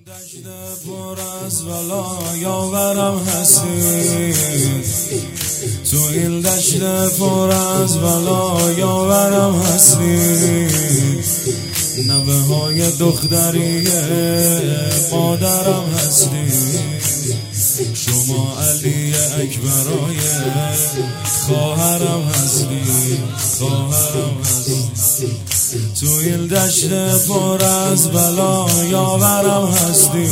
دشت پر از ولا یاورم هستی، تو این دشت پر از ولا یاورم هستی. نوه های دختری مادرم هستی، شما علی اکبرای خواهرم هستی، خواهرم هستی. تو این دشت پر از بلا یاورم هستی،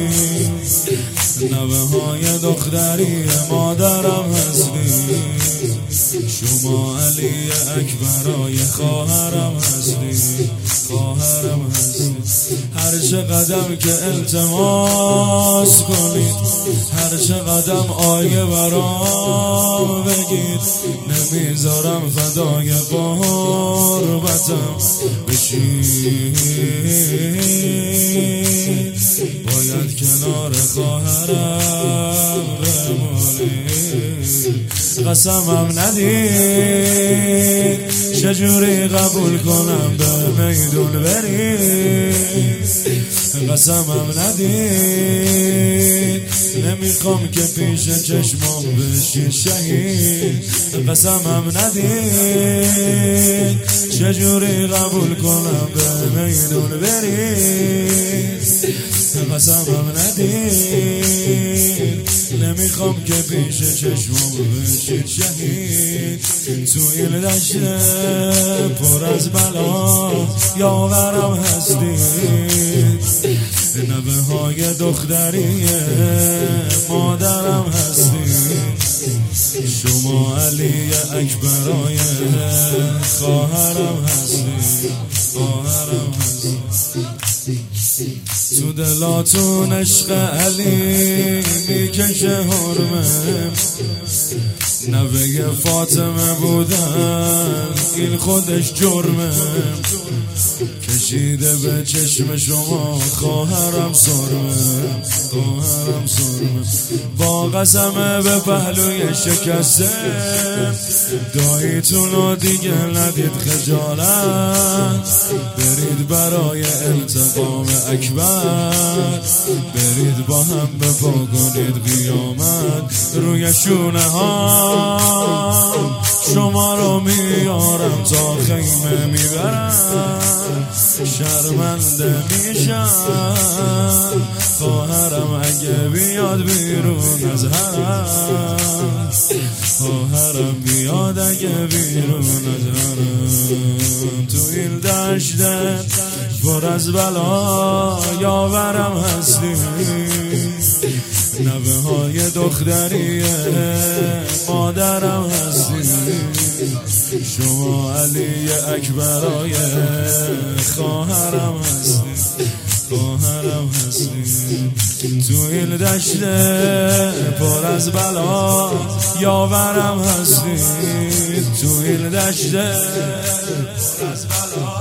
نوه های دختری مادرم هستی، شما علی اکبرای خواهرم هستی، خواهرم هستی. هر چه قدم که التماس کنید، هر چه قدم آیه برام بگید، نمیذارم فدای قربتم بشید. باید کنار خواهرم بمونید، قسمم ندید چجوری قبول کنم به میدون برید. قسمم ندید نمیخوام که پیش چشمام بشید شهید. قسمم ندید چجوری قبول کنم به میدون برید. قسمم ندید نمیخوام که پیش چشمام بشید شهید. تو این دشت پر از بلا یاورم هستی، نوه های دختری مادرم هستی، شما علی اکبرای خواهرم هستی، خواهرم هستی. تو دلاتون عشق علی میکشه حرمه، نوه فاطمه بودن این خودش جرمه. کشیده به چشم شما خواهرم سرمه، خواهرم سرمه. با قسمه به پهلوی شکسته، داییتونو دیگه ندید خجالت. برید برای التقام اکبر، برید با هم بپا کنید قیامت. روی شونه ها شما رو میارم تا خیمه میبرم، شرمنده میشم خواهرم اگه بیاد بیرون از حرم. خواهرم بیاد اگه بیرون از حرم. تو این دشت پر از بلا یاورم هستی، نوه های دختری مادرم هستی، شما علی اکبرای خواهرم هستی، خواهرم هستی. تو این دشت پر از بلا یاورم هستی، تو این دشت پر از بلا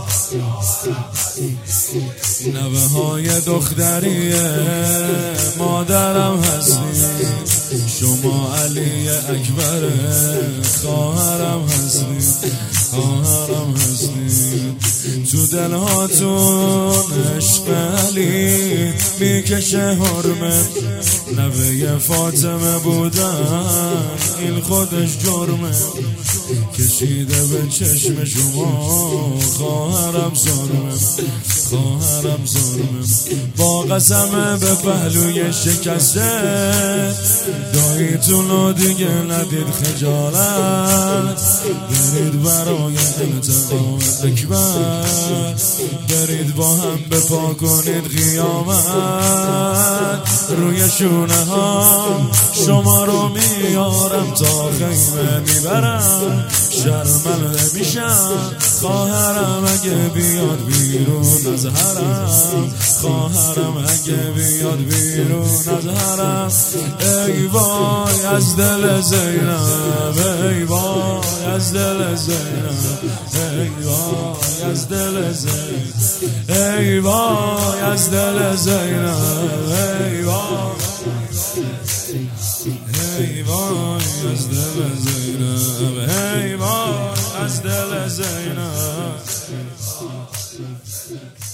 نوه های دختری مادرم هستی، شما علی اکبر خواهرم هستی، خواهرم هستی. تو دلهاتون عشق علی میکشه حرمه، نوه فاطمه بودن این خودش جرمه. کشیده به چشم شما خواهرم سرمه، خواهرم سرمه. با قسمه به پهلوی شکسته، داییتونو دیگه ندید خجالت. برید برای التقام اکبر، برید با هم بپا کنید قیامت. روی شونه ها شما رو میارم تا خیمه میبرم، شرمنده میشم خواهرم اگه بیاد بیرون از حرم. خواهرم اگه بیاد بیرون از حرم. ای وای از دل زینب، ای وای از دل زینب، ای وای از دل زینب، ای وای از دل زینب، ای وای، ای وای از دل زینب، ای وای از دل زینب.